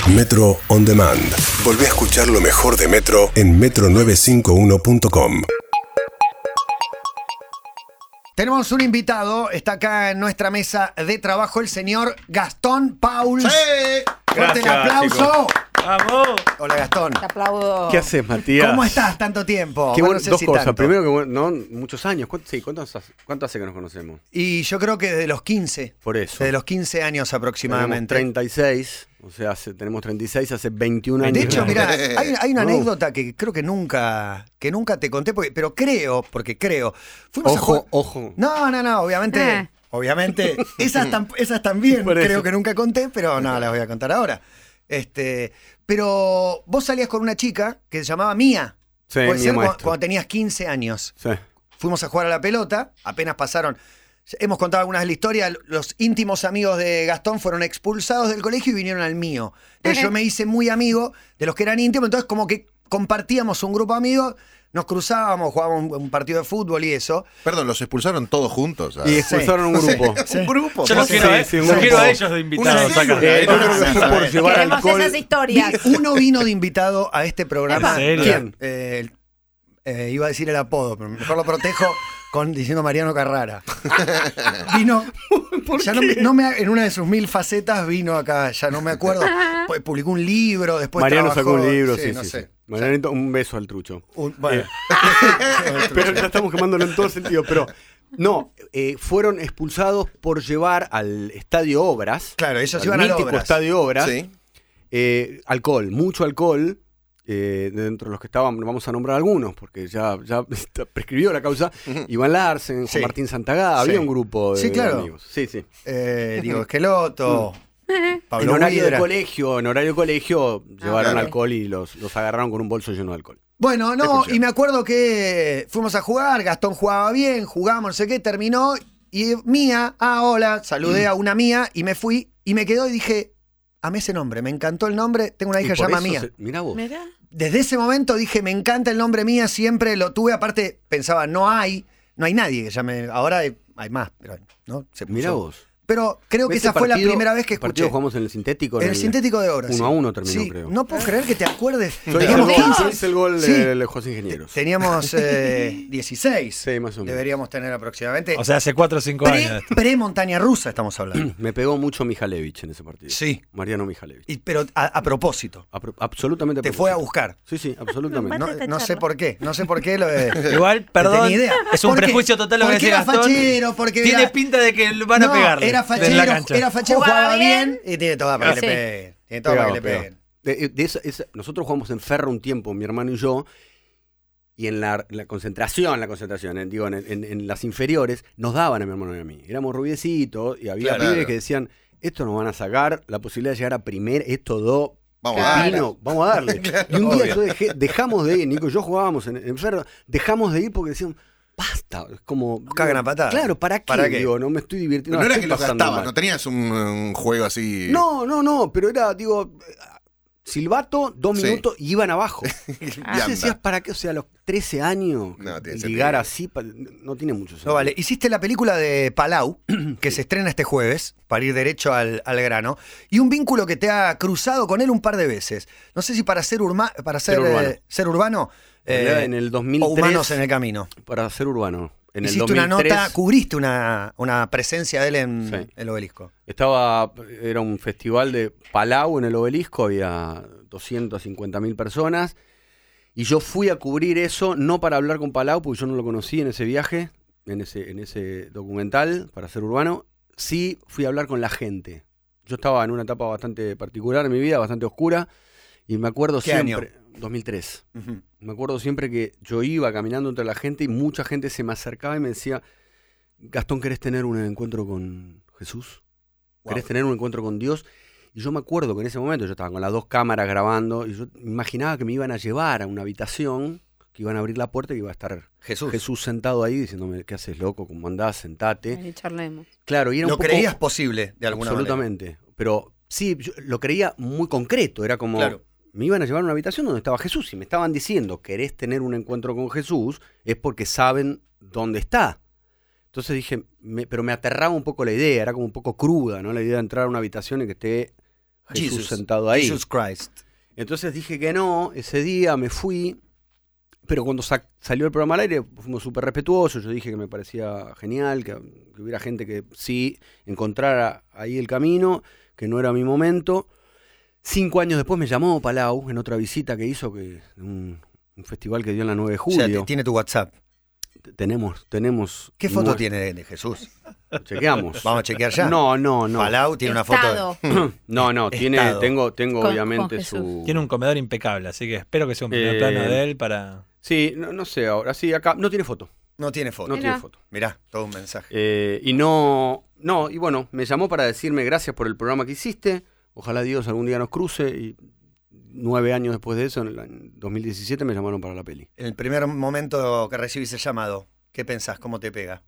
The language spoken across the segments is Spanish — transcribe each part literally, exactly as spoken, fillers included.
Metro On Demand. Volvé a escuchar lo mejor de Metro en metro novecientos cincuenta y uno punto com. Tenemos un invitado, está acá en nuestra mesa de trabajo, el señor Gastón Pauls. ¡Sí! Fuerte el Gracias, aplauso. chicos. ¡Vamos! Hola, Gastón. Te aplaudo. ¿Qué haces, Matías? ¿Cómo estás tanto tiempo? Qué Bueno, bueno, no sé dos si cosas. tanto. Primero, que bueno, no, muchos años. ¿Cuánto, sí, ¿cuánto, hace, ¿Cuánto hace que nos conocemos? Y yo creo que desde los quince. Por eso. Desde los quince años Tenemos aproximadamente. treinta y seis, o sea, hace, tenemos treinta y seis hace veintiún años. De hecho, mira, hay, hay una No. anécdota que creo que nunca, que nunca te conté, porque, pero creo, porque creo. Fuimos a jugar- Ojo, ojo. No, no, no, obviamente. Eh. Obviamente, esas, tam- esas también Por creo eso. que nunca conté, pero no, las voy a contar ahora. Este, pero vos salías con una chica que se llamaba Mía. Sí, Puede Mía ser cu- Maestro. cuando tenías quince años. Sí. Fuimos a jugar a la pelota, apenas pasaron. Hemos contado algunas de la historia. Los íntimos amigos de Gastón fueron expulsados del colegio y vinieron al mío. Entonces yo me hice muy amigo de los que eran íntimos, entonces como que compartíamos un grupo de amigos, nos cruzábamos, jugábamos un, un partido de fútbol y eso. Perdón, los expulsaron todos juntos. Y expulsaron un grupo. Sí. Un grupo. Yo los Sí, quiero, a- sí, un los quiero grupo. a ellos de invitados Una acá. célula. Eh, yo creo que fue por llevar Queremos alcohol. esas historias. Vi- Uno vino de invitado a este programa. ¿En serio? ¿Quién? Eh, eh, iba a decir el apodo, pero mejor lo protejo con diciendo Mariano Carrara. Vino. Ya no me- no me- en una de sus mil facetas vino acá, ya no me acuerdo. Pu- Publicó un libro, después Mariano trabajó, sacó un libro, sí, no sí. sé. sí. Marianito, un beso al trucho. Un- bueno. Pero ya estamos quemándolo en todo sentido. Pero no, eh, fueron expulsados por llevar al Estadio Obras. Claro, ellos al iban al mítico Obras. Estadio Obras. Sí. eh, alcohol, mucho alcohol. eh, dentro de los que estaban, vamos a nombrar algunos, porque ya, ya está- prescribió la causa. Iván Larsen, Juan Sí. Martín Santagada, Sí. había un grupo de, Sí, claro. de amigos. Sí, sí. Eh, Diego Esqueloto, En Pablo horario Huidra. de colegio, en horario de colegio, llevaron claro. alcohol y los, los agarraron con un bolso lleno de alcohol. Bueno, no, Escuché. y me acuerdo que fuimos a jugar, Gastón jugaba bien, jugamos, no sé qué, terminó, y Mía, ah, hola, saludé a una Mía y me fui, y me quedó y dije, amé ese nombre, me encantó el nombre, tengo una hija que se llama Mía. Mirá vos. Mirá. Desde ese momento dije, me encanta el nombre Mía, siempre lo tuve, aparte pensaba, no hay, no hay nadie que llame, ahora hay, hay más, pero no, se puso. Mirá vos. Pero creo que Ese esa fue la partido- primera vez que escuché. partido jugamos en el sintético. En el sintético de Obras. Uno sí. a uno terminó, Sí, creo. no puedo creer que te acuerdes. Yo hice el Teníamos gol, quince. yo hice el gol Sí. de los José Ingenieros. Teníamos eh, dieciséis. Sí, más o menos. Deberíamos tener aproximadamente. O sea, hace cuatro o cinco Pre- años. Pre-montaña rusa estamos hablando. Me pegó mucho Mijalevich en ese partido. Sí. Mariano Mijalevich. Y- pero a, a propósito. A pro- absolutamente. Te a fue a propósito. buscar. Sí, sí, absolutamente. No, No, esta no sé charla. por qué. No sé por qué. Lo de, Igual, no perdón, tenía idea. es un ¿Por qué? prejuicio total lo que Porque decía era Gastón. fachero, porque Tiene era- pinta de que van a No, pegarle. Era en la fachero, cancha. era fachero, Jugaba jugaba bien bien. y tiene todo para que Sí. le peguen. Tiene todo para que le Pegaba, peguen. De- de esa- esa- nosotros jugamos en Ferro un tiempo, mi hermano y yo, y en la, la concentración, la concentración, en, digo, en, en- en las inferiores, nos daban a mi hermano y a mí. Éramos rubiecitos y había Claro. pibes que decían, esto nos van a sacar, la posibilidad de llegar a primer, esto dos, Vamos a darle. pepino, vamos a darle. Claro, y un día obvio. yo dejé, dejamos de ir, Nico y yo jugábamos en, en Ferro, dejamos de ir porque decían, basta, es como... Cagan a patadas. Claro, ¿para qué? ¿Para qué? Digo, no me estoy divirtiendo. No, no era estoy que lo pasando gastabas, mal. no tenías un, un juego así. No, no, no, pero era, digo, silbato, dos Sí. minutos y iban abajo. Y Entonces anda. decías, ¿para qué? O sea, a los trece años, No, tiene ligar sentido. así, pa- no tiene mucho sentido. No, vale. Hiciste la película de Palau, que se estrena este jueves, para ir derecho al, al grano, y un vínculo que te ha cruzado con él un par de veces. No sé si para ser, urma- para ser, Ser urbano. eh, ser urbano En realidad, eh, en el dos mil o tres, humanos en el camino. para ser urbano, en el Hiciste dos mil tres, una nota, cubriste una, una presencia de él en Sí. el obelisco. estaba, era un festival de Palau en el Obelisco, había doscientas cincuenta mil personas, y yo fui a cubrir eso, no para hablar con Palau, porque yo no lo conocí en ese viaje, en ese, en ese documental, para ser urbano, sí fui a hablar con la gente. Yo estaba en una etapa bastante particular en mi vida, bastante oscura, y me acuerdo ¿Qué siempre, dos mil tres, Ujú. me acuerdo siempre que yo iba caminando entre la gente y mucha gente se me acercaba y me decía, Gastón, ¿querés tener un encuentro con Jesús? ¿Querés Wow. tener un encuentro con Dios? Y yo me acuerdo que en ese momento yo estaba con las dos cámaras grabando y yo imaginaba que me iban a llevar a una habitación, que iban a abrir la puerta y iba a estar Jesús. Jesús sentado ahí diciéndome, ¿qué haces, loco? ¿Cómo andás? Sentate. Vení, charlemos. Claro, y era ¿Lo un poco... creías posible de alguna Absolutamente. Pero sí, yo lo creía muy concreto. Era como, Claro. me iban a llevar a una habitación donde estaba Jesús. Si me estaban diciendo, querés tener un encuentro con Jesús, es porque saben dónde está. Entonces dije, me- pero me aterraba un poco la idea, era como un poco cruda, ¿no? La idea de entrar a una habitación y que esté Jesús Jesus. sentado ahí. Jesus Christ. Entonces dije que no, ese día me fui, pero cuando sa- salió el programa al aire fuimos súper respetuosos, yo dije que me parecía genial, que, que hubiera gente que sí encontrara ahí el camino, que no era mi momento. Cinco años después me llamó Palau en otra visita que hizo, que un, un festival que dio en la nueve de O sea, julio. te- tiene tu WhatsApp. T- Tenemos, tenemos... ¿Qué foto mu- tiene de, de Jesús? Chequeamos. Vamos a chequear ya. No, no, no. Palau tiene una Estado. foto. No, no, tiene, Estado. tengo, tengo Con- obviamente con Jesús. su... Tiene un comedor impecable, así que espero que sea un primer Eh, plano de él para... Sí, no, no sé ahora, sí, acá no tiene foto, No tiene foto. no Mirá. tiene foto. Mirá, todo un mensaje. Eh, y no, no, y bueno, me llamó para decirme gracias por el programa que hiciste, ojalá Dios algún día nos cruce, y nueve años después de eso, en el año dos mil diecisiete, me llamaron para la peli. En el primer momento que recibís el llamado, ¿qué pensás? ¿Cómo te pega?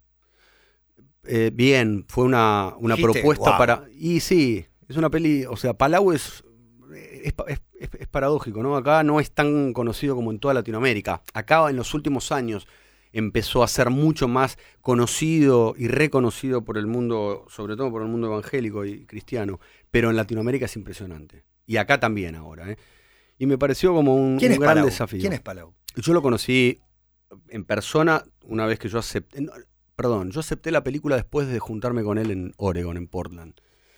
Eh, bien, fue una, una Dijiste, propuesta "Wow". para... Y sí, es una peli, o sea, Palau es, es, pa- es- es- es paradójico, ¿no? Acá no es tan conocido como en toda Latinoamérica. Acá en los últimos años empezó a ser mucho más conocido y reconocido por el mundo, sobre todo por el mundo evangélico y cristiano, pero en Latinoamérica es impresionante. Y acá también ahora, ¿eh? Y me pareció como un, ¿Quién un es gran Palau? desafío. ¿Quién es Palau? Yo lo conocí en persona una vez que yo acepté, no, perdón, yo acepté la película después de juntarme con él en Oregon, en Portland.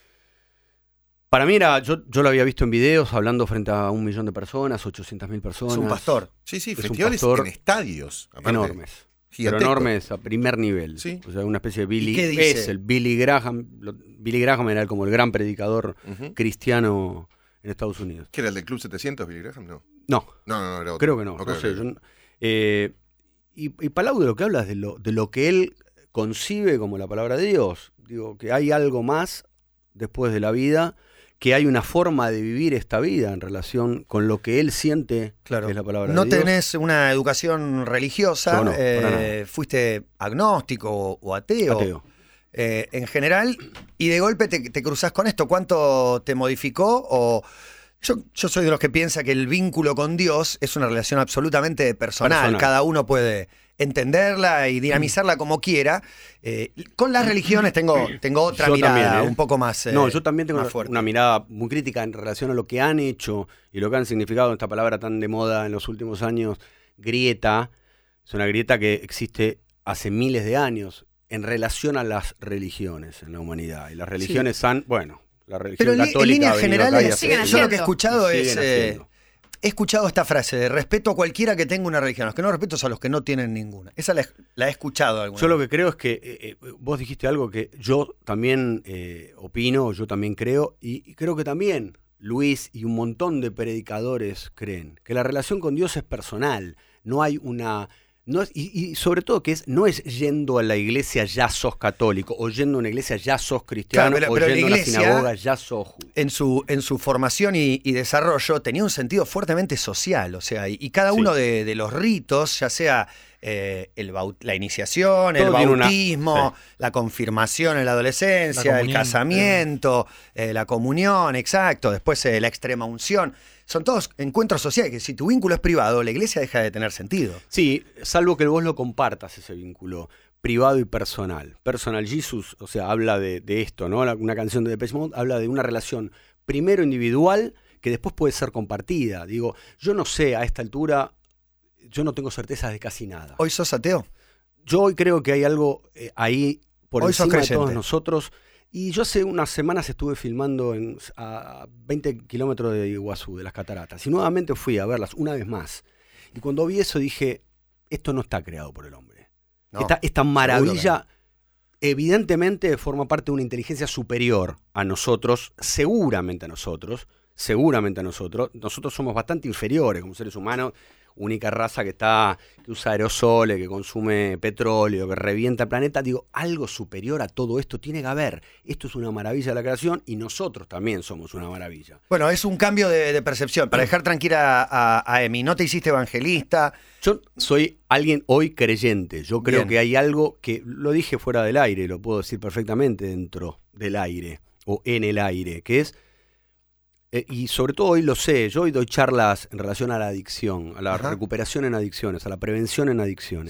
Para mí era, yo, yo lo había visto en videos hablando frente a un millón de personas, ochocientas mil personas. Es un pastor. Sí, sí, Es un festivales pastor en estadios. aparte. Enormes. Pero Gigantesco. enormes a primer nivel. Sí. O sea, una especie de Billy. ¿Y qué dice? Es el Billy Graham. lo- Billy Graham era como el gran predicador Ujú. cristiano en Estados Unidos. ¿Qué era el del Club setecientos, Billy Graham? No. No, No, no, no, era otro. creo que no. Ok, no ok, sé. ok. yo no- eh, y, y Palau de lo que habla es de lo, de lo que él concibe como la palabra de Dios. Digo, que hay algo más después de la vida, que hay una forma de vivir esta vida en relación con lo que él siente Claro. que es la palabra No de Dios. tenés una educación religiosa, Yo no, para eh, nada. fuiste agnóstico o, o ateo, Ateo. eh, en general, y de golpe te, te cruzás con esto. ¿Cuánto te modificó? O yo, yo soy de los que piensa que el vínculo con Dios es una relación absolutamente personal. Personal. Cada uno puede entenderla y dinamizarla como quiera. Eh, con las religiones tengo, tengo otra Yo mirada, también, ¿eh? un poco más eh, No, yo también tengo más una, fuerte. una mirada muy crítica en relación a lo que han hecho y lo que han significado esta palabra tan de moda en los últimos años, grieta. Es una grieta que existe hace miles de años en relación a las religiones en la humanidad. Y las religiones han, bueno, la religión Pero en, li- en católica líneas ha venido generales, acá y hace- Siguen yo lo que he haciendo. escuchado y es... siguen eh, haciendo. He escuchado esta frase de respeto a cualquiera que tenga una religión. Los que no respeto son a los que no tienen ninguna. Esa la, he- la he escuchado alguna Yo lo vez. que creo es que eh, eh, vos dijiste algo que yo también eh, opino, yo también creo, y, y creo que también Luis y un montón de predicadores creen que la relación con Dios es personal, no hay una... No es, y, y sobre todo que es no es yendo a la iglesia ya sos católico, o yendo a una iglesia ya sos cristiano, Claro, pero- o pero la yendo a una iglesia- sinagoga ya sos judío. En su, en su formación y, y desarrollo tenía un sentido fuertemente social. O sea, y, y cada Sí. uno de, de los ritos, ya sea eh, el baut- la iniciación, el Todo tiene una- bautismo, sí. la confirmación en la adolescencia, La el comunión. casamiento, eh, la comunión, exacto, después eh, la extrema unción. Son todos encuentros sociales que si tu vínculo es privado, la iglesia deja de tener sentido. Sí, salvo que vos lo compartas ese vínculo privado y personal. Personal Jesus, o sea, habla de, de esto, ¿no? La- Una canción de Depeche Mode habla de una relación primero individual que después puede ser compartida. Digo, yo no sé, a esta altura, yo no tengo certezas de casi nada. ¿Hoy sos ateo? Yo hoy creo que hay algo eh, ahí por Hoy sos encima de todos creyente. nosotros. Y yo hace unas semanas estuve filmando en, a veinte kilómetros de Iguazú, de las cataratas. Y nuevamente fui a verlas una vez más. Y cuando vi eso dije, esto no está creado por el hombre. No, esta, esta seguro maravilla evidentemente forma parte de una inteligencia superior a nosotros, seguramente a nosotros, seguramente a nosotros. Nosotros somos bastante inferiores como seres humanos, única raza que está que usa aerosoles, que consume petróleo, que revienta el planeta. Digo, algo superior a todo esto tiene que haber. Esto es una maravilla de la creación y nosotros también somos una maravilla. Bueno, es un cambio de, de percepción. Para dejar tranquila a, a Emi, no te hiciste evangelista. Yo soy alguien hoy creyente. Yo creo Bien. que hay algo que lo dije fuera del aire, lo puedo decir perfectamente dentro del aire o en el aire, que es, eh, y sobre todo hoy lo sé, yo hoy doy charlas en relación a la adicción, a la Ajá. recuperación en adicciones, a la prevención en adicciones. Sí.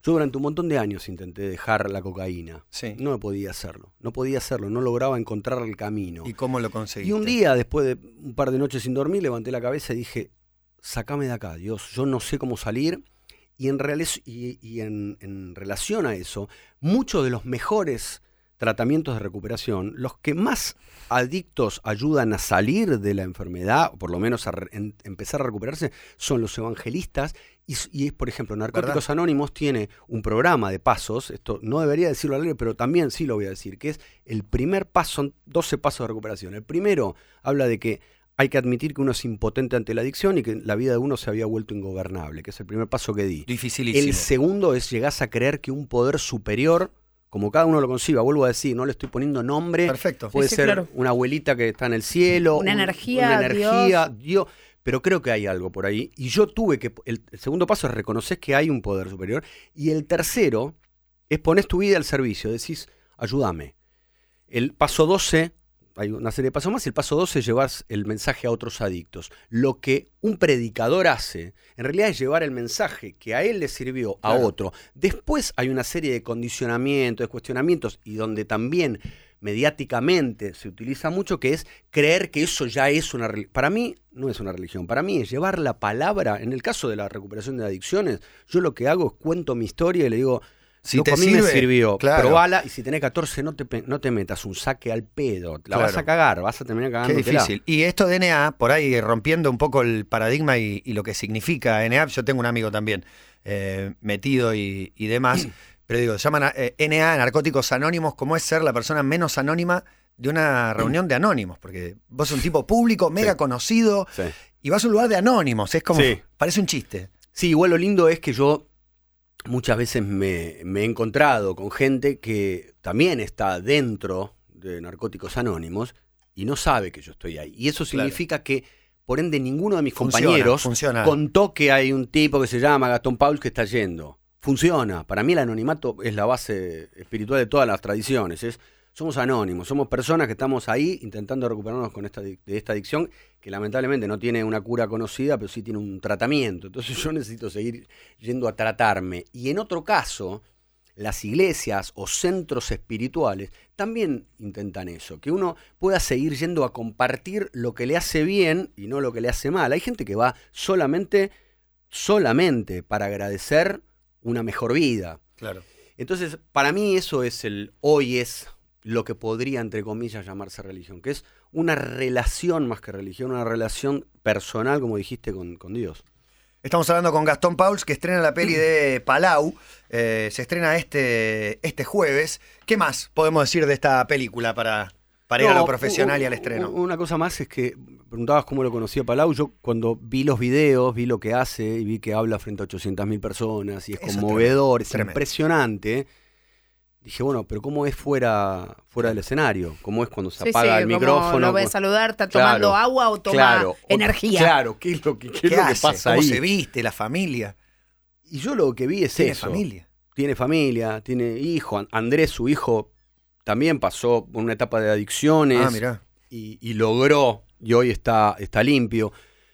Yo durante un montón de años intenté dejar la cocaína. Sí. No podía hacerlo, no podía hacerlo, no lograba encontrar el camino. ¿Y cómo lo conseguiste? Y un día, después de un par de noches sin dormir, levanté la cabeza y dije, sácame de acá, Dios, yo no sé cómo salir. Y en, reales, y, y en, en relación a eso, muchos de los mejores tratamientos de recuperación, los que más adictos ayudan a salir de la enfermedad, o por lo menos a re, en, empezar a recuperarse, son los evangelistas. Y, y por ejemplo, Narcóticos ¿verdad? Anónimos tiene un programa de pasos, esto no debería decirlo al aire, pero también sí lo voy a decir, que es el primer paso, son doce pasos de recuperación. El primero habla de que hay que admitir que uno es impotente ante la adicción y que la vida de uno se había vuelto ingobernable, que es el primer paso que di. Dificilísimo. El segundo es llegás a creer que un poder superior, como cada uno lo conciba, vuelvo a decir, no le estoy poniendo nombre. Perfecto. Puede Sí, sí, ser claro. una abuelita que está en el cielo. Una un- energía, Una energía, Dios. Pero creo que hay algo por ahí. Y yo tuve que. El, el segundo paso es reconocer que hay un poder superior. Y el tercero es poner tu vida al servicio. Decís, ayúdame. El paso doce, hay una serie de pasos más. El paso doce es llevar el mensaje a otros adictos. Lo que un predicador hace, en realidad es llevar el mensaje que a él le sirvió a Claro. otro. Después hay una serie de condicionamientos, de cuestionamientos, y donde también mediáticamente se utiliza mucho, que es creer que eso ya es una religión. Para mí no es una religión, para mí es llevar la palabra. En el caso de la recuperación de adicciones, yo lo que hago es cuento mi historia y le digo, Si loco, te a mí sirve, me sirvió, claro. probala, y si tenés catorce no te, pe- no te metas un saque al pedo, la Claro. vas a cagar, vas a terminar Qué cagándote. difícil. Y esto de N A, por ahí rompiendo un poco el paradigma y, y lo que significa N A, yo tengo un amigo también eh, metido y, y demás, pero digo, se llaman eh, N A, Narcóticos Anónimos, ¿cómo es ser la persona menos anónima de una reunión de anónimos? Porque vos sos un tipo público, mega Sí. conocido, Sí. y vas a un lugar de anónimos, es como, Sí. parece un chiste. Sí, igual lo lindo es que yo muchas veces me, me he encontrado con gente que también está dentro de Narcóticos Anónimos y no sabe que yo estoy ahí. Y eso significa que, por ende, ninguno de mis Funciona, compañeros funciona. contó que hay un tipo que se llama Gastón Pauls que está yendo. Funciona. Para mí el anonimato es la base espiritual de todas las tradiciones. Es, somos anónimos, somos personas que estamos ahí intentando recuperarnos con esta, de esta adicción que lamentablemente no tiene una cura conocida, pero sí tiene un tratamiento. Entonces yo necesito seguir yendo a tratarme. Y en otro caso, las iglesias o centros espirituales también intentan eso, que uno pueda seguir yendo a compartir lo que le hace bien y no lo que le hace mal. Hay gente que va solamente, solamente para agradecer una mejor vida. Claro. Entonces, para mí eso es el, hoy es lo que podría, entre comillas, llamarse religión, que es una relación más que religión, una relación personal, como dijiste, con, con Dios. Estamos hablando con Gastón Pauls, que estrena la peli de Palau. Eh, se estrena este, este jueves. ¿Qué más podemos decir de esta película para, para ir a No, lo profesional u- y al estreno? u- Una cosa más es que preguntabas cómo lo conocía Palau. Yo cuando vi los videos, vi lo que hace y vi que habla frente a ochocientas mil personas y es Eso es conmovedor, es tremendo. impresionante. Dije, bueno, pero ¿cómo es fuera, fuera del escenario? ¿Cómo es cuando se Sí, apaga sí, el como micrófono? lo ves saludar, está tomando Claro, agua o toma claro, o- energía. Claro, ¿qué es lo que, qué es ¿Qué lo que hace? pasa ¿Cómo ahí? se viste? ¿La familia? Y yo lo que vi es ¿Tiene eso. familia? Tiene familia, tiene hijo. An- Andrés, su hijo, también pasó por una etapa de adicciones Ah, mirá. y, y logró, y hoy está, está limpio.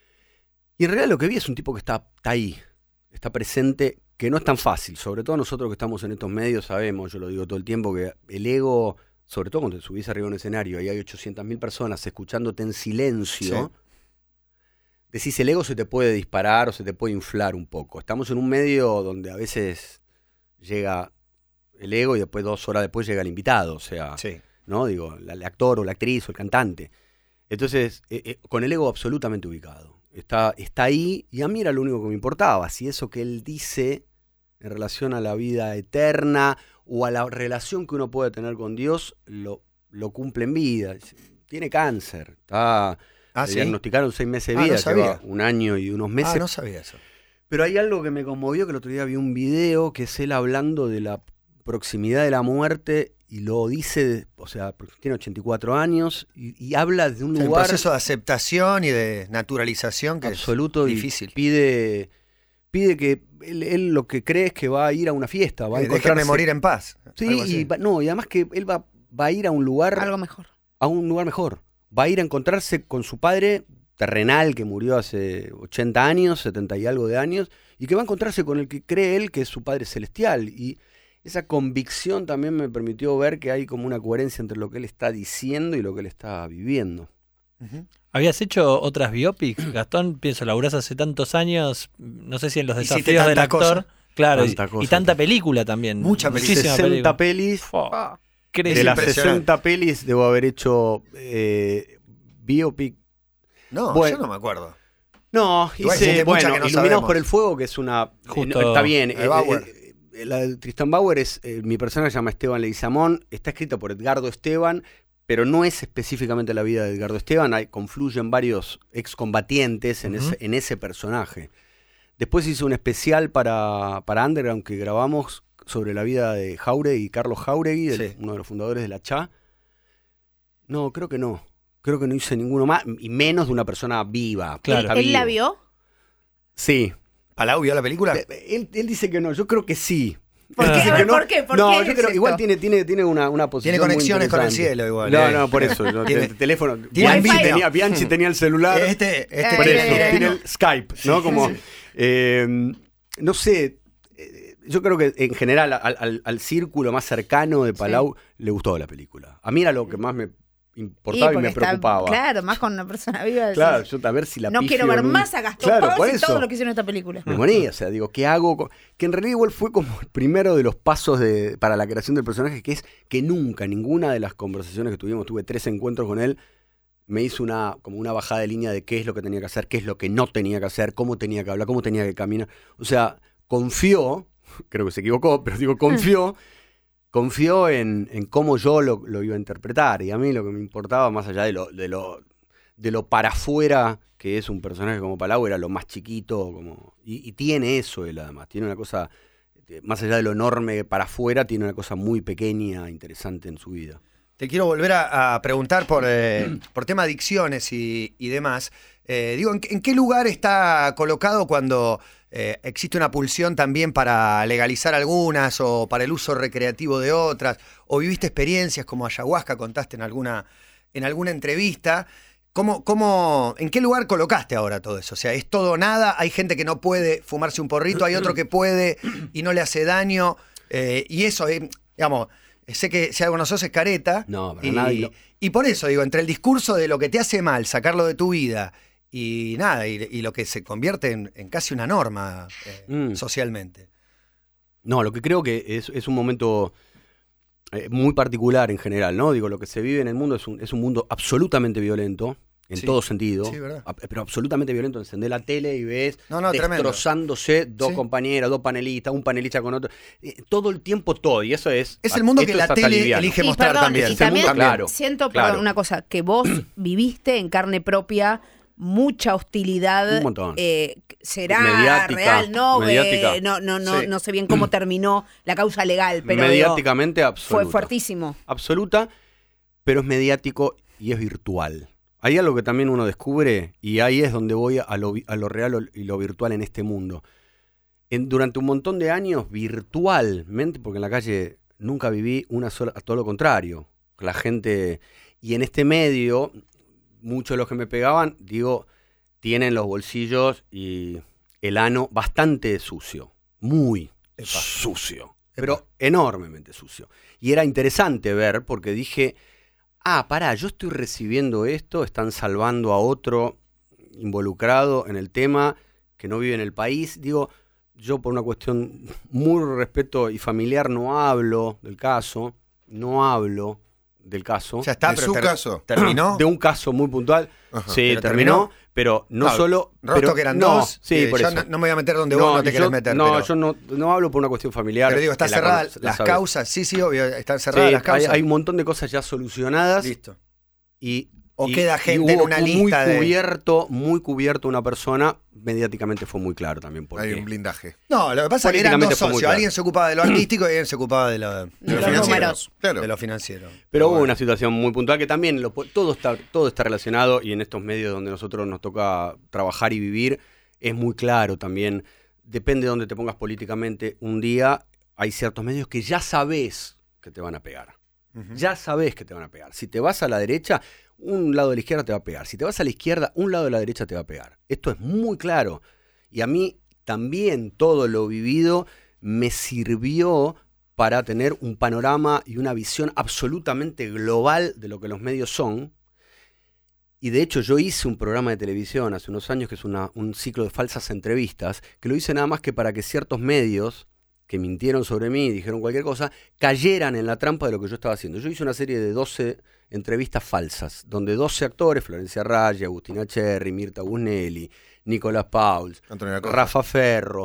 Y en realidad lo que vi es un tipo que está, está ahí, está presente, que no es tan fácil. Sobre todo nosotros que estamos en estos medios sabemos, yo lo digo todo el tiempo, que el ego, sobre todo cuando te subís arriba de un escenario y hay ochocientas mil personas escuchándote en silencio, decís, el ego se te puede disparar o se te puede inflar un poco. Estamos en un medio donde a veces llega el ego y después dos horas después llega el invitado, o sea, Sí. ¿no? Digo, la- el actor o la actriz o el cantante. Entonces, eh, eh, con el ego absolutamente ubicado. Está, está ahí y a mí era lo único que me importaba. Si eso que él dice en relación a la vida eterna o a la relación que uno puede tener con Dios, lo, lo cumple en vida. Tiene cáncer, está... Ah, le ¿sí? diagnosticaron seis meses de Ah, vida, no sabía. lleva un año y unos meses. Ah, no sabía eso. Pero hay algo que me conmovió, que el otro día vi un video que es él hablando de la proximidad de la muerte y lo dice, o sea, porque tiene ochenta y cuatro años y, y habla de un O sea, un lugar proceso de aceptación y de naturalización que absoluto es y difícil. pide, pide que él, él lo que cree es que va a ir a una fiesta, va a Eh, Déjenme encontrarse. morir en paz. Sí, algo así. y va- no, y además que él va, va a ir a un lugar, Algo mejor. a un lugar mejor. Va a ir a encontrarse con su padre terrenal que murió hace ochenta años, setenta y algo de años, y que va a encontrarse con el que cree él que es su Padre Celestial. Y esa convicción también me permitió ver que hay como una coherencia entre lo que él está diciendo y lo que él está viviendo. Uh-huh. ¿Habías hecho otras biopics, Gastón? Pienso, laburás hace tantos años, no sé si en los Hiciste desafíos del tantas actor. cosas. Claro, y, Tanta cosa. y tanta película también. Mucha película. Muchísima sesenta película. pelis. Fua, De crece. las impresionante. sesenta pelis debo haber hecho eh, biopic. No, Bueno. yo no me acuerdo. No, Igual hice, existe mucha bueno, que no Iluminados sabemos. por el Fuego, que es una... Justo- eh, está bien. de eh, Bauer. eh, eh, la de Tristan Bauer es... eh, mi personaje se llama Esteban Leguizamón. Está escrita por Edgardo Esteban, pero no es específicamente la vida de Edgardo Esteban. Hay, confluyen varios excombatientes en, Ujú. ese, en ese personaje. Después hice un especial para, para Underground que grabamos sobre la vida de Jauregui, Carlos Jauregui, el- Sí. uno de los fundadores de la C H A. No, creo que no. Creo que no hice ninguno más, y menos de una persona viva. Claro. Está ¿Él la vivo. vio? Sí. ¿Palau vio la película? Eh, Él, él dice que no, yo creo que sí. ¿Por Ah. qué? Dice A que ver, no. ¿por qué? ¿Por no, qué yo es creo, esto? igual tiene, tiene, tiene una, una posición. Tiene muy conexiones con el interesante. cielo igual, No, eh. no, por eso. no, Tiene- el teléfono. tiene Bianchi wifi. tenía, Bianchi tenía el celular. Este, este Por Eh, eso, tiene- tiene el Skype, ¿no? Como, eh, no sé, eh, yo creo que en general al, al- al círculo más cercano de Palau le gustó la película. A mí era lo que más me importaba y, porque me está- preocupaba. Claro, más con una persona viva. decís, Claro, yo a ver si la no pifio quiero ver en un- más a Gastón Claro, por Pauls y eso. todo lo que hicieron en esta película. Me moría, o sea, digo, ¿qué hago? con- Que en realidad igual fue como el primero de los pasos de, para la creación del personaje, que es que nunca, ninguna de las conversaciones que tuvimos, tuve tres encuentros con él, me hizo una, como una bajada de línea de qué es lo que tenía que hacer, qué es lo que no tenía que hacer, cómo tenía que hablar, cómo tenía que caminar. O sea, confió, creo que se equivocó, pero digo, confió, confió en, en cómo yo lo, lo iba a interpretar. Y a mí lo que me importaba, más allá de lo, de lo, de lo para afuera que es un personaje como Palau, era lo más chiquito, como y, y tiene eso él además, tiene una cosa, eh, más allá de lo enorme para afuera, tiene una cosa muy pequeña, interesante en su vida. Te quiero volver a, a preguntar por, eh, por tema adicciones y, y demás. Eh, digo, ¿en, qué- en qué lugar está colocado cuando eh, existe una pulsión también para legalizar algunas o para el uso recreativo de otras? ¿O viviste experiencias como ayahuasca, contaste en alguna, en alguna entrevista? ¿Cómo, cómo, ¿En qué lugar colocaste ahora todo eso? O sea, ¿es todo o nada? ¿Hay gente que no puede fumarse un porrito? ¿Hay otro que puede y no le hace daño? Eh, y eso, eh, digamos... Sé que si algo no sos es careta. No, para y, nada, y lo- y por eso digo, entre el discurso de lo que te hace mal, sacarlo de tu vida y nada, y, y lo que se convierte en, en casi una norma eh, Mm. socialmente. No, lo que creo que es, es un momento eh, muy particular en general, ¿no? Digo, lo que se vive en el mundo es un, es un mundo absolutamente violento, en Sí. todo sentido, Sí, verdad. a- pero absolutamente violento. Encendés la tele y ves No, no, tremendo. destrozándose dos Sí. compañeras, dos panelistas, un panelista con otro. Eh, todo el tiempo todo, y eso es... Es el mundo esto que la es hasta tele liviano. elige Y mostrar perdón, también. y Es el también mundo claro, siento, claro. perdón, una cosa, que vos viviste en carne propia mucha hostilidad. Un montón. eh, será Mediática, real, no, mediática. Eh, no, no, no, Sí. no sé bien cómo terminó la causa legal, pero Mediáticamente digo, absoluta. fue fuertísimo. Absoluta, pero es mediático y es virtual. Hay algo que también uno descubre, y ahí es donde voy a lo, vi- a lo real y lo virtual en este mundo. En, durante un montón de años, virtualmente, porque en la calle nunca viví una sola, todo lo contrario. La gente, y en este medio, muchos de los que me pegaban, digo, tienen los bolsillos y el ano bastante sucio, muy Epa. sucio, pero enormemente sucio. Y era interesante ver, porque dije, ah, pará, yo estoy recibiendo esto, están salvando a otro involucrado en el tema que no vive en el país. Digo, yo por una cuestión muy respeto y familiar no hablo del caso, no hablo del caso. Ya está, ¿De pero su ter- caso? terminó. De un caso muy puntual. Ajá. Sí, ¿Pero terminó, terminó? pero no Claro, solo... Rostro pero- que eran no, dos. Sí, eh, por yo eso. no, no me voy a meter donde vos no te yo- querés meter. No, pero, yo no, no hablo por una cuestión familiar. pero digo, están que la cerradas cono- la las sabes. causas. Sí, sí, obvio, están Sí, cerradas las hay, causas. hay un montón de cosas ya solucionadas. Listo. Y, O y- queda y gente en hubo una muy lista de- cubierto, muy cubierto una persona, mediáticamente fue muy claro también. Porque Hay un blindaje. No, lo que pasa es que eran Políticamente dos fue muy socios. claro. Alguien se ocupaba de lo artístico y alguien se ocupaba de lo, De De los lo financiero. números. Claro. de lo financiero. Pero hubo bueno. una situación muy puntual que también lo, pu- todo, está, todo está relacionado, y en estos medios donde nosotros nos toca trabajar y vivir es muy claro también. Depende de dónde te pongas políticamente. Un día hay ciertos medios que ya sabés que te van a pegar. Ujú. Ya sabés que te van a pegar. Si te vas a la derecha, un lado de la izquierda te va a pegar. Si te vas a la izquierda, un lado de la derecha te va a pegar. Esto es muy claro. Y a mí también todo lo vivido me sirvió para tener un panorama y una visión absolutamente global de lo que los medios son. Y de hecho yo hice un programa de televisión hace unos años que es una, un ciclo de falsas entrevistas, que lo hice nada más que para que ciertos medios que mintieron sobre mí y dijeron cualquier cosa, cayeran en la trampa de lo que yo estaba haciendo. Yo hice una serie de doce entrevistas falsas, donde doce actores, Florencia Raggi, Agustina Cherry, Mirta Busnelli, Nicolás Pauls, Rafa Ferro,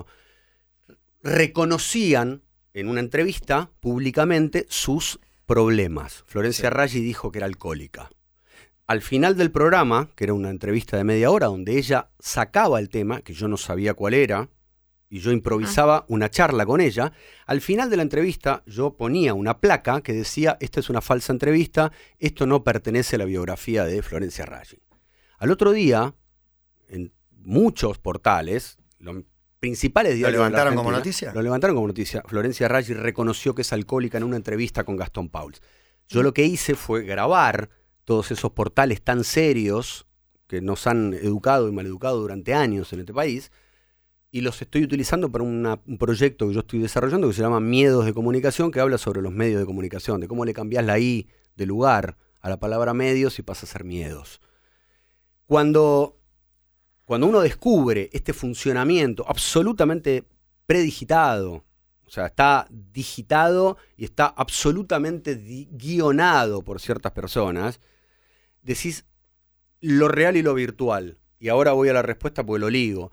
reconocían en una entrevista públicamente sus problemas. Florencia sí. Raggi dijo que era alcohólica. Al final del programa, que era una entrevista de media hora, donde ella sacaba el tema, que yo no sabía cuál era, y yo improvisaba ah. una charla con ella, al final de la entrevista yo ponía una placa que decía, esta es una falsa entrevista, esto no pertenece a la biografía de Florencia Raggi. Al otro día, en muchos portales, los principales diarios ¿Lo levantaron como noticia? Lo levantaron como noticia. Florencia Raggi reconoció que es alcohólica en una entrevista con Gastón Pauls. Yo lo que hice fue grabar todos esos portales tan serios que nos han educado y maleducado durante años en este país, y los estoy utilizando para una, un proyecto que yo estoy desarrollando que se llama Miedos de Comunicación, que habla sobre los medios de comunicación, de cómo le cambiás la I de lugar a la palabra medios y pasa a ser miedos. Cuando, cuando uno descubre este funcionamiento absolutamente predigitado, o sea, está digitado y está absolutamente di- guionado por ciertas personas, decís lo real y lo virtual. Y ahora voy a la respuesta porque lo ligo.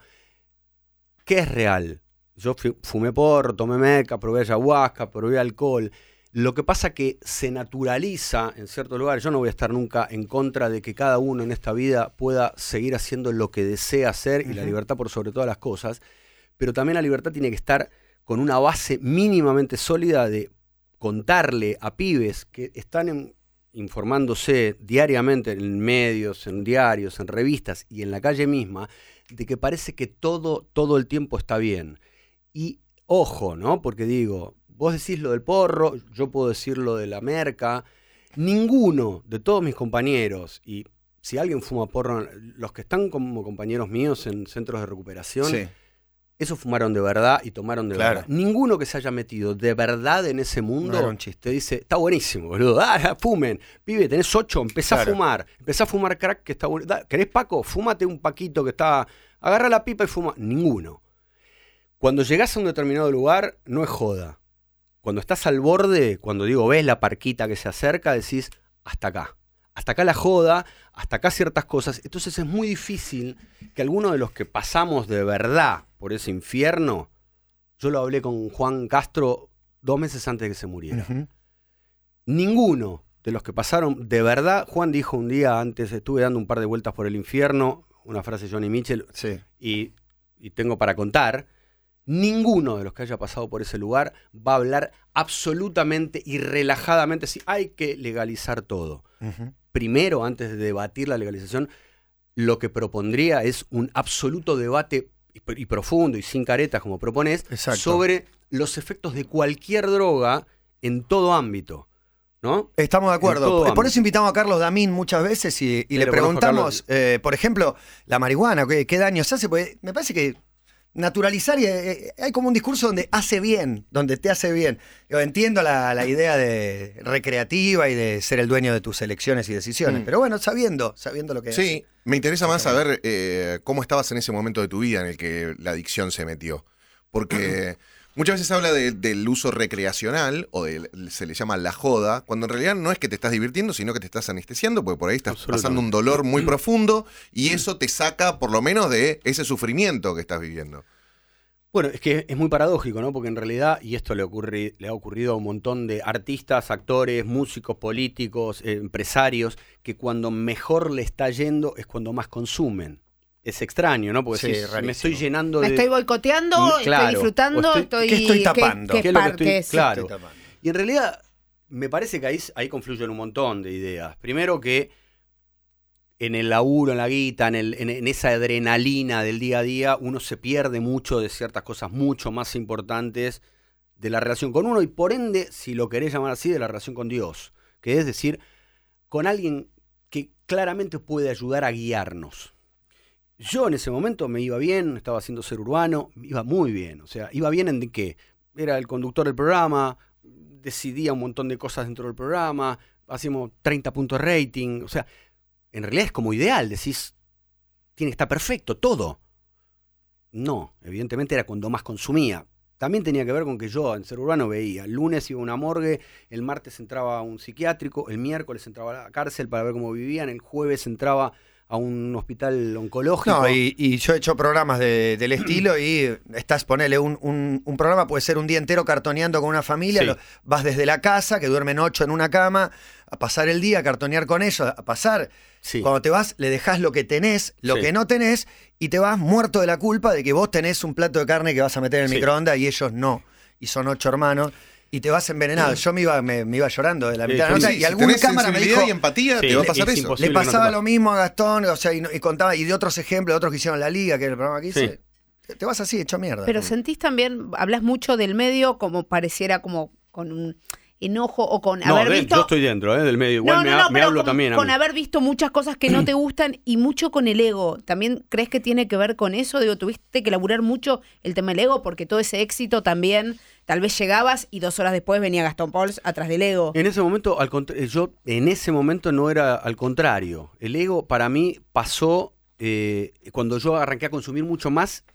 ¿Qué es real? Yo fumé porro, tomé meca, probé ayahuasca, probé alcohol. Lo que pasa que se naturaliza en ciertos lugares. Yo no voy a estar nunca en contra de que cada uno en esta vida pueda seguir haciendo lo que desea hacer y uh-huh. la libertad por sobre todas las cosas. Pero también la libertad tiene que estar con una base mínimamente sólida de contarle a pibes que están en, informándose diariamente en medios, en diarios, en revistas y en la calle misma, de que parece que todo, todo el tiempo está bien. Y ojo, ¿no? Porque digo, vos decís lo del porro, yo puedo decir lo de la merca. Ninguno de todos mis compañeros, y si alguien fuma porro, los que están como compañeros míos en centros de recuperación, sí. esos fumaron de verdad y tomaron de claro. verdad. Ninguno que se haya metido de verdad en ese mundo no te dice, está buenísimo, boludo, ah, fumen. Pibe, tenés ocho, empezá claro. a fumar. Empezá a fumar crack que está bueno. ¿Querés Paco? Fúmate un paquito que está... Agarra la pipa y fuma. Ninguno. Cuando llegás a un determinado lugar, no es joda. Cuando estás al borde, cuando digo, ves la parquita que se acerca, decís, hasta acá. Hasta acá la joda, hasta acá ciertas cosas. Entonces es muy difícil que alguno de los que pasamos de verdad por ese infierno, yo lo hablé con Juan Castro dos meses antes de que se muriera. Uh-huh. Ninguno de los que pasaron de verdad, Juan dijo un día antes, estuve dando un par de vueltas por el infierno, una frase de Johnny Mitchell, sí. y, y tengo para contar, ninguno de los que haya pasado por ese lugar va a hablar absolutamente y relajadamente si hay que legalizar todo. Uh-huh. Primero, antes de debatir la legalización, lo que propondría es un absoluto debate y, y profundo y sin caretas, como propones, Exacto. sobre los efectos de cualquier droga en todo ámbito. ¿No? Estamos de acuerdo. Por eso invitamos a Carlos Damín muchas veces y, y le preguntamos, eh, por ejemplo, la marihuana, ¿qué, qué daños hace? Porque me parece que naturalizar, y, eh, hay como un discurso donde hace bien, donde te hace bien. Yo entiendo la, la idea de recreativa y de ser el dueño de tus elecciones y decisiones, mm. pero bueno, sabiendo, sabiendo lo que es. Sí, me interesa más saber eh, cómo estabas en ese momento de tu vida en el que la adicción se metió. Porque muchas veces se habla de, del uso recreacional, o de, se le llama la joda, cuando en realidad no es que te estás divirtiendo, sino que te estás anestesiando, porque por ahí estás pasando un dolor muy profundo, y eso te saca por lo menos de ese sufrimiento que estás viviendo. Bueno, es que es muy paradójico, ¿no? Porque en realidad, y esto le, ocurri, le ha ocurrido a un montón de artistas, actores, músicos, políticos, eh, empresarios, que cuando mejor le está yendo es cuando más consumen. Es extraño, ¿no? Porque sí, si me estoy llenando de... Me estoy boicoteando, claro, estoy disfrutando, estoy... ¿Qué estoy tapando? ¿Qué, qué, qué ¿Qué parte es? Claro. Estoy tapando? Y en realidad, me parece que ahí, ahí confluyen un montón de ideas. Primero que en el laburo, en la guita, en, el, en, en esa adrenalina del día a día, uno se pierde mucho de ciertas cosas mucho más importantes de la relación con uno y por ende, si lo querés llamar así, de la relación con Dios. Que es decir, con alguien que claramente puede ayudar a guiarnos. Yo en ese momento me iba bien, estaba haciendo Ser Urbano, me iba muy bien. O sea, iba bien en de qué. Era el conductor del programa, decidía un montón de cosas dentro del programa, hacíamos treinta puntos de rating. O sea, en realidad es como ideal, decís, tiene que estar perfecto, todo. No, evidentemente era cuando más consumía. También tenía que ver con que yo en Ser Urbano veía, el lunes iba a una morgue, el martes entraba a un psiquiátrico, el miércoles entraba a la cárcel para ver cómo vivían, el jueves entraba a un hospital oncológico. No, y, y yo he hecho programas de, del estilo y estás, ponele, un, un, un programa puede ser un día entero cartoneando con una familia, Sí. lo, vas desde la casa, que duermen ocho en una cama, a pasar el día, a cartonear con ellos, a pasar... Sí. Cuando te vas, le dejás lo que tenés, lo Sí. que no tenés, y te vas muerto de la culpa de que vos tenés un plato de carne que vas a meter en el Sí. microondas y ellos no. Y son ocho hermanos. Y te vas envenenado. Yo me iba, me, me iba llorando de la Sí, mitad de la sí, nota. Sí, y si alguna tenés cámara me sensibilidad dijo... y empatía, Sí, te va a es pasar eso. imposible. Le que no te pasaba pase. lo mismo a Gastón, o sea, y, y contaba, y de otros ejemplos, de otros que hicieron La Liga, que era el programa que hice. Te vas así, hecho mierda. Pero sentís también, hablas mucho del medio como pareciera como con un enojo o con No, haber de- visto... yo estoy dentro, ¿eh? Del medio. Igual no, me, no, ha- no, me pero hablo con, también a con mí. haber visto muchas cosas que no te gustan y mucho con el ego. ¿También crees que tiene que ver con eso? Digo, tuviste que laburar mucho el tema del ego porque todo ese éxito también, tal vez llegabas y dos horas después venía Gastón Pauls atrás del ego. En ese momento, al contra- yo en ese momento no era al contrario. El ego para mí pasó eh, cuando yo arranqué a consumir mucho más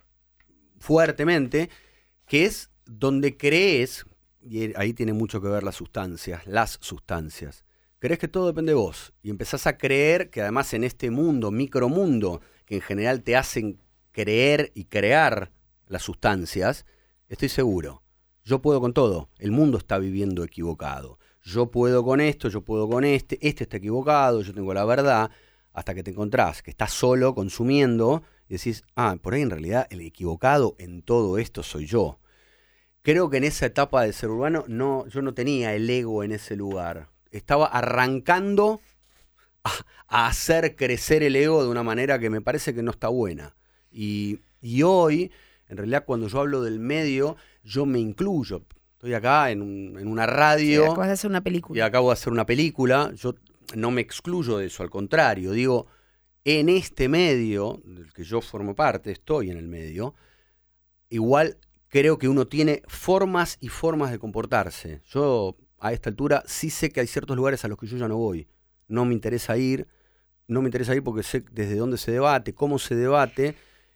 fuertemente, que es donde crees, y ahí tiene mucho que ver las sustancias, las sustancias. Crees que todo depende de vos y empezás a creer que además en este mundo, micromundo, que en general te hacen creer y crear las sustancias, estoy seguro, yo puedo con todo, el mundo está viviendo equivocado. Yo puedo con esto, yo puedo con este, este está equivocado, yo tengo la verdad, hasta que te encontrás que estás solo consumiendo y decís, ah, por ahí en realidad el equivocado en todo esto soy yo. Creo que en esa etapa de Ser Urbano no, yo no tenía el ego en ese lugar. Estaba arrancando a, a hacer crecer el ego de una manera que me parece que no está buena. Y, y hoy, en realidad, cuando yo hablo del medio, yo me incluyo. Estoy acá en, un, en una Sí, radio acabas de hacer una y película. acabo de hacer una película. Yo no me excluyo de eso, al contrario. Digo, en este medio, del que yo formo parte, estoy en el medio, igual creo que uno tiene formas y formas de comportarse. Yo, a esta altura, sí sé que hay ciertos lugares a los que yo ya no voy. No me interesa ir, no me interesa ir porque sé desde dónde se debate, cómo se debate,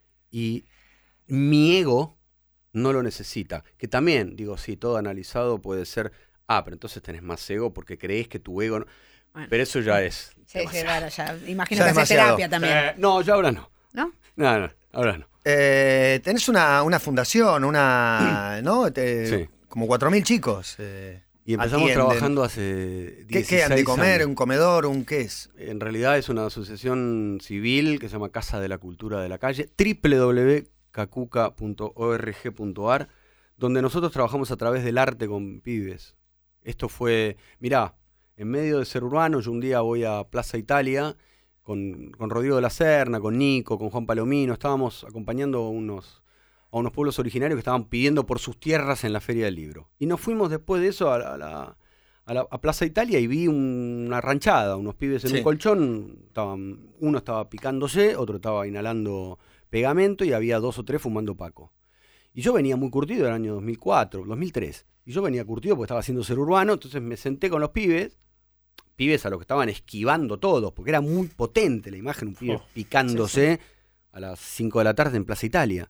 y mi ego no lo necesita. Que también, digo, sí, todo analizado puede ser, ah, pero entonces tenés más ego porque creés que tu ego no... Bueno. Pero eso ya es... Sí, sí, demasiado. bueno, ya. Imagino Ya que haces demasiado. terapia también. Eh, no, ya ahora no. ¿No? No, no, ahora no. Eh, tenés una, una fundación, una. ¿No? Te- Sí. Como cuatro mil chicos. eh, Y empezamos atienden. trabajando hace ¿Qué, dieciséis qué han de comer? años. ¿Un comedor? ¿Un qué es? En realidad es una asociación civil que se llama Casa de la Cultura de la Calle, doble u doble u doble u punto cacuca punto org punto ar, donde nosotros trabajamos a través del arte con pibes. Esto fue, mirá, en medio de Ser Urbano, yo un día voy a Plaza Italia con, con Rodrigo de la Serna, con Nico, con Juan Palomino, estábamos acompañando a unos, a unos pueblos originarios que estaban pidiendo por sus tierras en la Feria del Libro. Y nos fuimos después de eso a, la- a la, a, la- a Plaza Italia y vi un- una ranchada, unos pibes en Sí. un colchón, estaban, uno estaba picándose, otro estaba inhalando pegamento y había dos o tres fumando paco. Y yo venía muy curtido del año dos mil cuatro, dos mil tres. Y yo venía curtido porque estaba haciendo Ser Urbano, entonces me senté con los pibes, pibes a los que estaban esquivando todos, porque era muy potente la imagen, un pibe Oh, picándose a las cinco de la tarde en Plaza Italia.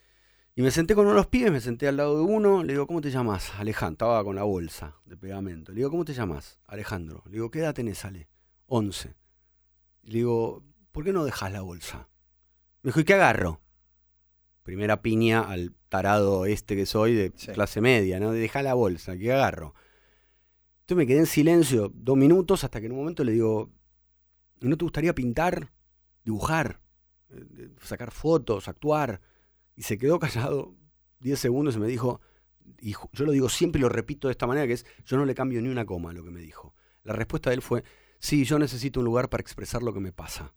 Y me senté con uno de los pibes, me senté al lado de uno, le digo, ¿cómo te llamas? Alejandro, estaba con la bolsa de pegamento. Le digo, ¿cómo te llamas? Alejandro. Le digo, ¿qué edad tenés, Ale? once. Le digo, ¿por qué no dejás la bolsa? Me dijo, ¿y qué agarro? Primera piña al tarado este que soy de Sí. clase media, ¿no? De dejar la bolsa, ¿qué agarro? Entonces me quedé en silencio dos minutos hasta que en un momento le digo, ¿no te gustaría pintar, dibujar, eh, sacar fotos, actuar? Y se quedó callado diez segundos y me dijo, y ju- yo lo digo siempre y lo repito de esta manera, que es, yo no le cambio ni una coma a lo que me dijo. La respuesta de él fue, sí, yo necesito un lugar para expresar lo que me pasa.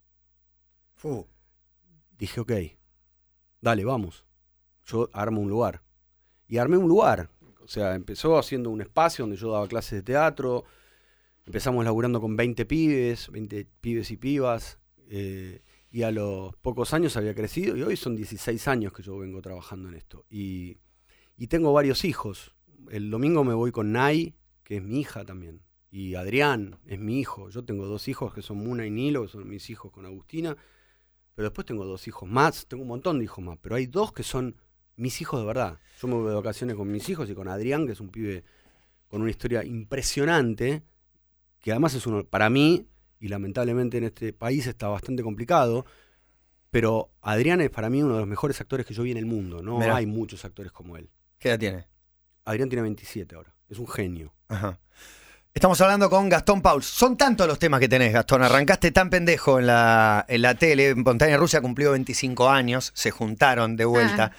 Fu. Dije, ok, dale, vamos. Yo armo un lugar. Y armé un lugar. O sea, empezó haciendo un espacio donde yo daba clases de teatro. empezamos laburando con veinte pibes, veinte pibes y pibas, eh, y a los pocos años había crecido, y hoy son dieciséis años que yo vengo trabajando en esto. Y, y tengo varios hijos. El domingo me voy con Nay, que es mi hija también, y Adrián es mi hijo. Yo tengo dos hijos que son Muna y Nilo, que son mis hijos con Agustina, pero después tengo dos hijos más, tengo un montón de hijos más, pero hay dos que son mis hijos de verdad. Yo me voy de vacaciones con mis hijos y con Adrián, que es un pibe con una historia impresionante, que además es uno, para mí, y lamentablemente en este país está bastante complicado, pero Adrián es para mí uno de los mejores actores que yo vi en el mundo. No Mirá. hay muchos actores como él. ¿Qué edad tiene? Adrián tiene veintisiete ahora, es un genio. Ajá. Estamos hablando con Gastón Pauls. Son tantos los temas que tenés, Gastón. Arrancaste tan pendejo en la, en la tele. Montaña Rusa cumplió veinticinco años. Se juntaron de vuelta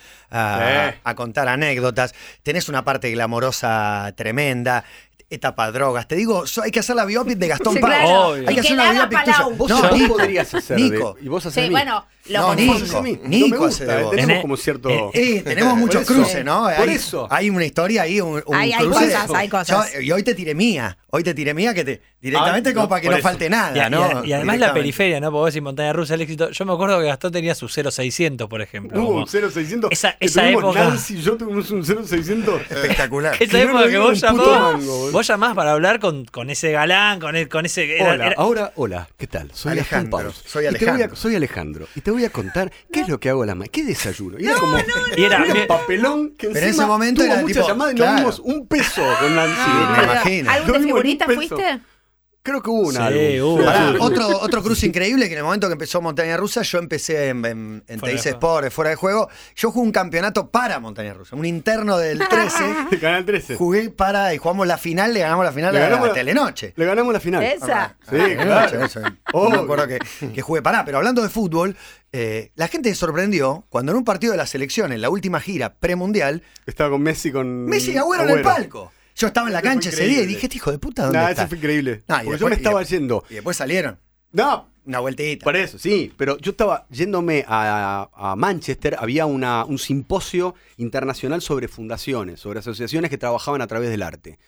a, Sí. a contar anécdotas. Tenés una parte glamorosa tremenda. Etapa drogas. Te digo, so- hay que hacer la biopic de Gastón Sí, Pauls. claro. Obvio. Hay Y que que hacer le una haga biopic Palau. tuya. Vos, No, vos Nico. podrías hacer Nico. de, y vos hacer Sí, de mí. bueno, lo No, confundí. Nico. mí. Nico no me hace gusta, de eh, vos. tenemos En- como cierto... eh, Eh, tenemos muchos Por eso. cruces, ¿no? Por hay, eso. hay una historia ahí, un, un Hay- hay cruce. cosas, hay cosas. Yo- y hoy te tiré mía. Hoy te tiré mía que te directamente Ah, como no, para que por no eso. falte nada, Y, a- ¿no? y a- y además la Directamente. periferia, ¿no? Porque vos decís Montaña Rusa, el éxito. Yo me acuerdo que Gastón tenía su cero seiscientos, por ejemplo. Hubo como- un cero seiscientos. Esa- que esa tuvimos época- Nancy y yo tuvimos un cero seiscientos. Espectacular. Esa Que no época nos que dieron vos un puto llamás, mango, boludo. vos llamás para hablar con, con ese galán, con, el, con ese... era- Hola, era- ahora, hola, ¿qué tal? Soy Alejandro, Gastón Pauls. soy Y te voy a- Alejandro. soy Alejandro. Y te voy a contar qué es lo que hago a la mañana. ¿Qué desayuno? Y era como Y era- un papelón que Pero en encima ese momento tuvo era muchas tipo, llamadas y claro. no dimos un peso con Nancy. me Ah, imagino. ¿Algún de No vimos ni un figuritas peso. fuiste? Creo que hubo una. Sí, algo. hubo. Pará, Sí. otro, otro cruce increíble que en el momento que empezó Montaña Rusa, yo empecé en, en, en Fuera de Teis juego. Sport, fuera de juego. Yo jugué un campeonato para Montaña Rusa, un interno del trece. De Canal trece. Jugué para y jugamos la final, le ganamos la final Le a ganamos la la- Telenoche. Le ganamos la final. Esa. Sí, Ah, claro. eso, eso. Obvio. Me acuerdo que, que jugué pará, pero hablando de fútbol, eh, la gente se sorprendió cuando en un partido de la selección, en la última gira premundial, Estaba con Messi con. Messi y Agüero en el palco. Yo estaba en la Eso fue cancha ese día y increíble. dije, este hijo de puta, ¿dónde Nah, está? eso fue increíble. No, y Porque después- yo me y estaba después- yendo. Y después salieron. No, Una vueltita. por eso, sí, pero yo estaba yéndome a, a Manchester, había una, un simposio internacional sobre fundaciones, sobre asociaciones que trabajaban a través del arte.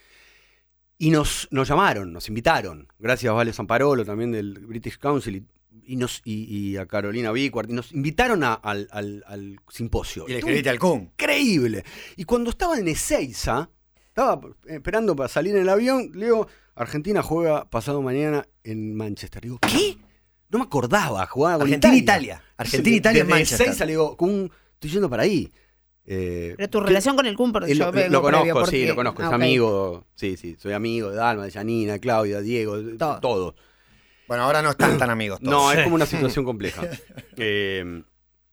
Y nos, nos llamaron, nos invitaron, gracias a Vale Zamparolo, también del British Council, y, y, nos, y, y a Carolina Bicuart, y nos invitaron a- al, al- al simposio. Y le Estuvo escribiste al Kun. increíble. Y cuando estaba en Ezeiza, estaba esperando para salir en el avión, le digo, Argentina juega pasado mañana en Manchester. Digo, ¿qué? No me acordaba, jugaba con Argentina, Italia. Italia. Argentina, Italia en Desde Manchester. Ezeiza le digo, Kun, estoy yendo para ahí. Eh, Pero tu ¿qué- relación con el Kun, porque eh, yo lo, vengo lo previo, conozco, porque- sí, lo conozco, Ah, es ok. amigo, sí, sí, soy amigo de Dalma, de Janina, de Claudia, de Diego, de Todo. todo. Bueno, ahora no están tan amigos todos. No, es como una situación compleja. Eh,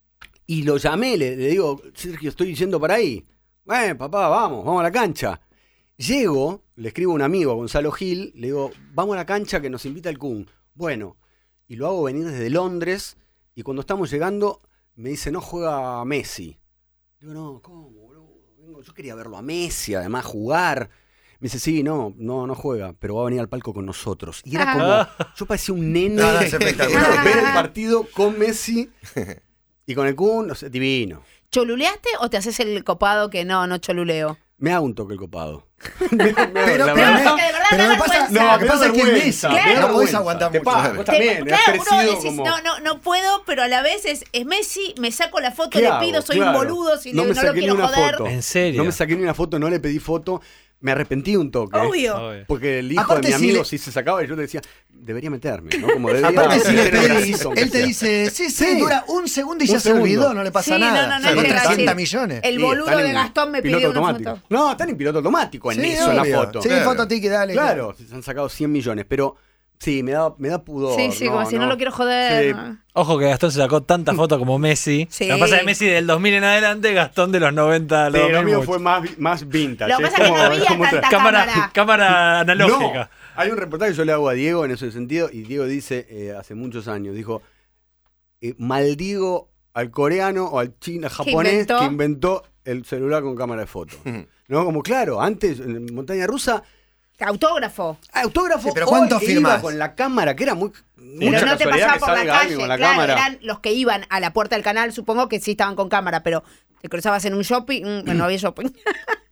y lo llamé, le, le digo, Sergio, estoy yendo para ahí. Eh, papá, vamos, vamos a la cancha. Llego, le escribo a un amigo, a Gonzalo Gil, le digo, vamos a la cancha que nos invita el Kun. Bueno, y lo hago venir desde Londres, y cuando estamos llegando, me dice, no juega Messi. Digo, no, ¿cómo, boludo? Vengo- Yo quería verlo a Messi, además jugar. Me dice, sí, no, no, no juega, pero va a venir al palco con nosotros. Y era como, yo parecía un nene No, no, es espectacular. ver el partido con Messi y con el Kun, no sé, divino. ¿Choluleaste o te haces el copado que no, no choluleo? Me hago un toque el copado. Pero, La pero, verdad. pero me- porque de verdad pero da me pasa, vergüenza. no, lo que me da pasa es que es vergüenza, Messi. me da No podés vergüenza. aguantar Te mucho. pasa, vos también, Te- has claro, uno crecido decís, como- no, no, no puedo, pero a la vez es, es Messi, me saco la foto, ¿Qué le hago? pido, soy Claro. un boludo, si No le- me no lo saqué ni quiero una joder. foto. ¿En serio? No me saqué ni una foto, no le pedí foto. Me arrepentí un toque. Obvio. Obvio. Porque el hijo Aparte, de mi si amigo le- sí se sacaba y yo le decía, debería meterme, ¿no? Como debería Aparte, si le meter el pedís, bracito, aunque él te sea. dice, sí, sí, Sí. dura un segundo y Un ya se segundo. olvidó, no le pasa Sí, nada. no, no, no, Sacó es que era trescientos así. millones. El Sí, boludo están de en Gastón me piloto pidió una automático. foto. No, están en piloto automático en Sí, eso, en obvio. la foto. Sí, Claro. foto, tiki, dale. Claro, se han sacado cien millones, pero sí, me da, me da pudor. Sí, sí, como si no lo quiero joder. Sí. ¿no? Ojo que Gastón se sacó tantas fotos como Messi. Sí. Lo que pasa es que Messi del dos mil en adelante, Gastón de los noventa. Sí, los lo dos mil mío mucho. fue más, más vintage. Lo que es pasa es que como- no había es como otra- tanta cámara, cámara. cámara analógica. No, hay un reportaje que yo le hago a Diego en ese sentido y Diego dice, eh, hace muchos años, dijo, eh, maldigo al coreano o al chino japonés inventó? que inventó el celular con cámara de foto. ¿No? Como claro, antes en Montaña Rusa, Autógrafo. autógrafo, Sí, pero ¿cuánto hoy iba firmás? con la cámara, que era muy... Pero mucha no te casualidad pasaba que por la salga calle. alguien con la Claro, cámara. eran los que iban a la puerta del canal, supongo que sí estaban con cámara, pero te cruzabas en un shopping, mm, bueno, no había shopping.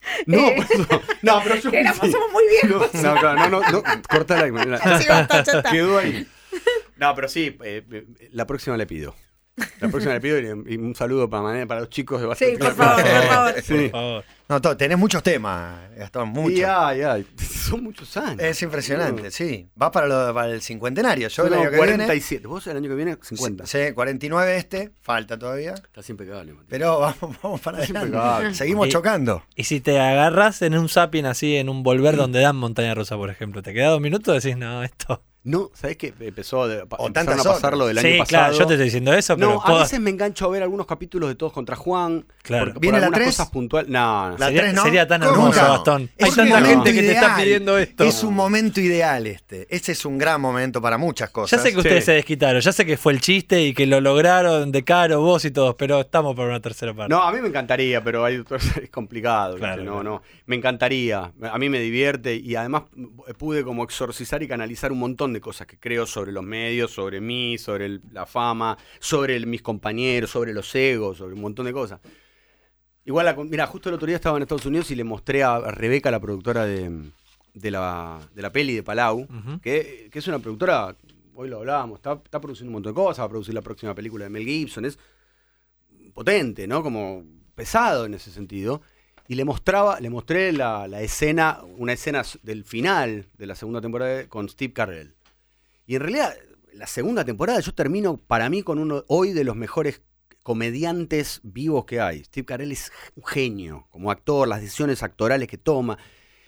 No, Eh, por eso- no, pero yo. que éramos- sí. somos muy viejos. No, no, claro, no, no, no, corta la Sí, basta, ya está. Quedó ahí. No, pero sí, eh, eh, la próxima le pido. La próxima le pido y, y un saludo para, Mané- para los chicos de Sí, Bastante. por favor, por favor. Sí. Por favor. No, to- tenés muchos temas, Gastón, muchos. Y ay, ay, son muchos años. Es impresionante, sí. Vas para, lo- para el cincuentenario. Yo Yo el año que cuarenta y viene. siete. ¿Vos el año que viene? cincuenta. Sí, cuarenta y nueve este, falta todavía. Estás impecable, Mati. Pero vamos, vamos para adelante. impecable. Seguimos Y- chocando. Y si te agarras en un zapping así, en un volver donde dan montaña rusa, por ejemplo, te queda dos minutos y decís, no, esto. No, ¿sabés qué? Empezó de, pa- O empezaron tantas a pasar otras. lo del año Sí, pasado. claro, yo te estoy diciendo eso, pero No, a puedo- veces me engancho a ver algunos capítulos de Todos contra Juan. Claro. Por, por ¿Viene la algunas tres? cosas puntuales. No, no. La sería, tres, ¿no? sería tan ¿Cómo hermoso, no? Gastón. Es Hay un tanta momento gente que te está ideal. pidiendo esto. Es un momento ideal este. Ese es un gran momento para muchas Ya cosas. sé que ustedes Sí. se desquitaron, ya sé que fue el chiste y que lo lograron de Caro, vos y todos, pero estamos por una tercera parte. No, a mí me encantaría, pero hay, es complicado. Claro, ¿viste? No, claro. no. Me encantaría. A mí me divierte y además pude como exorcizar y canalizar un montón de cosas que creo sobre los medios, sobre mí, sobre el- la fama, sobre el- mis compañeros, sobre los egos, sobre un montón de cosas. Igual, la- mira, justo el otro día estaba en Estados Unidos y le mostré a Rebeca, la productora de, de, la, de la peli de Palau, Ujú. que, que es una productora, hoy lo hablábamos, está, está produciendo un montón de cosas, va a producir la próxima película de Mel Gibson, es potente, ¿no? Como pesado en ese sentido. Y le mostraba, le mostré la, la escena, una escena del final de la segunda temporada con Steve Carell. Y en realidad, la segunda temporada yo termino para mí con uno hoy de los mejores comediantes vivos que hay. Steve Carell es un genio como actor, las decisiones actorales que toma.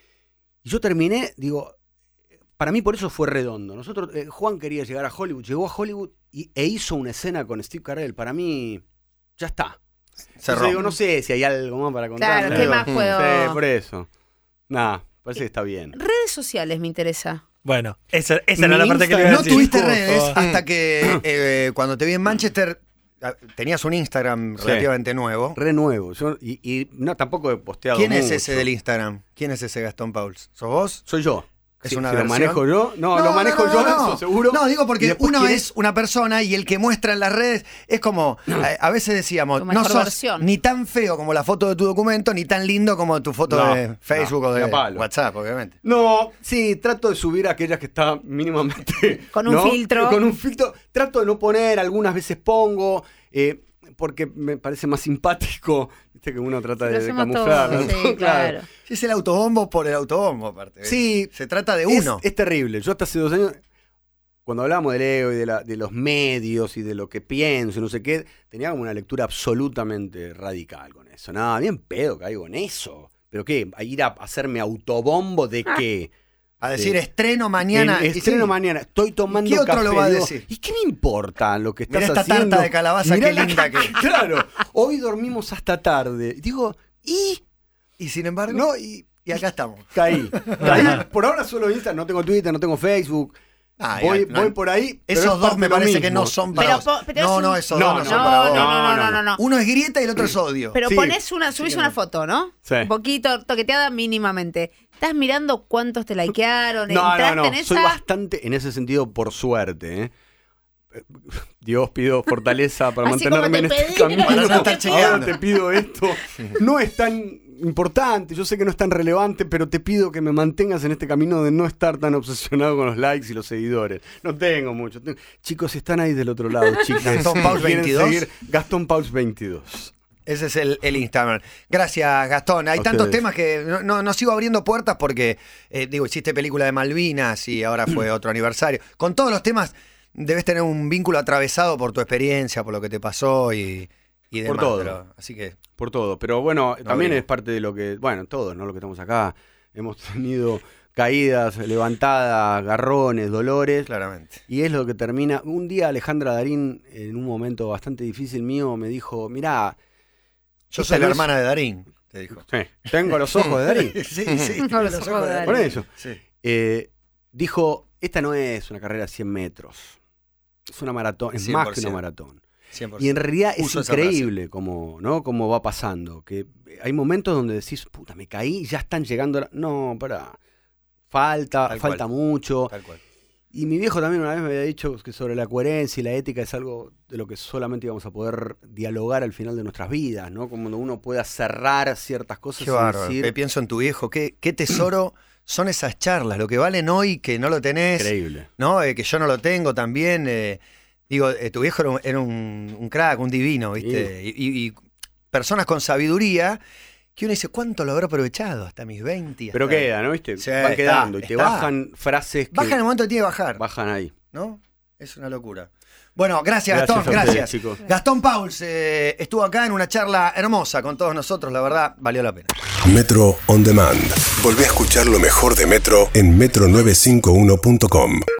Y yo terminé, digo, para mí por eso fue redondo. Nosotros, eh, Juan quería llegar a Hollywood, llegó a Hollywood y, e hizo una escena con Steve Carell. Para mí, ya está. Cerró. Entonces digo, no sé si hay algo más para contar. Claro, ¿no? ¿qué Digo, más puedo? Sí, por eso. Nada, parece que está bien. Redes sociales me interesa. Bueno, esa, esa era Mi la parte que le iba a No decir. tuviste Por redes favor. hasta que eh, cuando te vi en Manchester ah, tenías un Instagram Sí. relativamente nuevo. Re nuevo. Yo, y, y no, tampoco he posteado ¿Quién es mucho. ese del Instagram? ¿Quién es ese Gastón Pauls? ¿Sos vos? Soy yo. ¿Es Si- una si lo versión? manejo yo? No, lo manejo no, yo, no. eso seguro. No, digo Y porque después, uno ¿quién es una persona y el que muestra en las redes es como, a, a veces decíamos, Tu no mejor sos versión. ni tan feo como la foto de tu documento, ni tan lindo como tu foto No, de Facebook no, o ni de a palo. WhatsApp, obviamente. No, sí, trato de subir aquellas que están mínimamente. Con un ¿no? filtro. Con un filtro. Trato de no poner, algunas veces pongo, eh, porque me parece más simpático. Viste que uno trata Lo de, de hacemos camuflar. todos, ¿no? sí, claro. Si es el autobombo por el autobombo, aparte. ¿ves? Sí. Se trata de Es- uno. Es, terrible. Yo hasta hace dos años, cuando hablábamos del ego y de, la, de los medios y de lo que pienso y no sé qué, tenía como una lectura absolutamente radical con eso. Nada, bien pedo caigo en eso. ¿Pero qué? ¿A ir a hacerme autobombo de qué? A decir Sí. estreno mañana. El y estreno sí. mañana. Estoy tomando ¿Qué otro café. lo va a digo, decir? ¿y qué me importa lo que estás Mirá esta haciendo? tarta de calabaza, Mirá qué la- linda que es. Claro. Hoy dormimos hasta tarde. Digo, ¿y? Y sin embargo, No, y... y acá estamos. Caí. Caí. Por ahora solo Instagram, no tengo Twitter, no tengo Facebook. Ah, voy, ya, no. voy por ahí. pero Esos es dos parte me de lo parece que mismo. no son para Pero vos. po- pero no, es no, un- esos No, dos no, no, son No, para no, vos. no, no, no, no, no. Uno es grieta y el otro es odio. Pero Sí. pones una, subís una foto, ¿no? Sí. Un poquito toqueteada mínimamente. ¿Estás mirando cuántos te likearon? No, no, ¿Entraste no. en esa? Soy bastante, en ese sentido, por suerte. ¿eh? Dios, pido fortaleza para Así mantenerme como en te este pedí, camino. para no estar Ahora chequeando. te pido esto. No es tan importante, yo sé que no es tan relevante, pero te pido que me mantengas en este camino de no estar tan obsesionado con los likes y los seguidores. No tengo mucho. Tengo- Chicos, si están ahí del otro lado, chicas. Gastón Pauls ¿quieren veintidós? seguir? Gastón Pauls veintidós. Ese es el, el Instagram. Gracias, Gastón. Hay A tantos ustedes. temas que no, no, no sigo abriendo puertas porque, eh, digo, hiciste película de Malvinas y ahora fue otro aniversario. Con todos los temas debes tener un vínculo atravesado por tu experiencia, por lo que te pasó y, y demás. Por todo. pero- así que, Por todo. Pero bueno, también abrimos. es parte de lo que, bueno, todos, ¿no? Lo que estamos acá. Hemos tenido caídas, levantadas, garrones, dolores. claramente. Y es lo que termina. Un día Alejandra Darín, en un momento bastante difícil mío, me dijo, mirá, Yo esta soy la no es- hermana de Darín, te dijo. Sí, tengo los ojos de Darín. sí, sí. No, los ojos de Darín. Por eso. Sí. Eh, dijo, esta no es una carrera de cien metros. Es una maratón, es cien más por que una ciento. maratón. cien por Y en ciento. realidad es Uso esa increíble como, ¿no? Cómo va pasando. Que hay momentos donde decís, puta, me caí, ya están llegando. a la-". No, pará. Falta, Tal falta cual. mucho. Tal cual. Y mi viejo también una vez me había dicho que sobre la coherencia y la ética es algo de lo que solamente íbamos a poder dialogar al final de nuestras vidas, ¿no? Como cuando uno pueda cerrar ciertas cosas Qué y bárbaro. decir... Eh, Pienso en tu viejo. Qué, qué tesoro son esas charlas. Lo que valen hoy que no lo tenés. Increíble. ¿No? Eh, que yo no lo tengo también. eh, digo, eh, tu viejo era, un, era un- un crack, un divino, ¿viste? Y, y- y personas con sabiduría que uno dice, ¿cuánto lo habré aprovechado hasta mis veinte? Pero hasta- queda, ¿no? ¿Viste? Sí, Van está, quedando y te está. bajan frases que Baja en el momento que tiene que bajar. bajan ahí. ¿No? Es una locura. Bueno, gracias, Gracias Gastón, a ustedes, gracias. chicos. Gastón Pauls eh, estuvo acá en una charla hermosa con todos nosotros, la verdad, valió la pena. Metro On Demand. Volvé a escuchar lo mejor de Metro en metro novecientos cincuenta y uno punto com.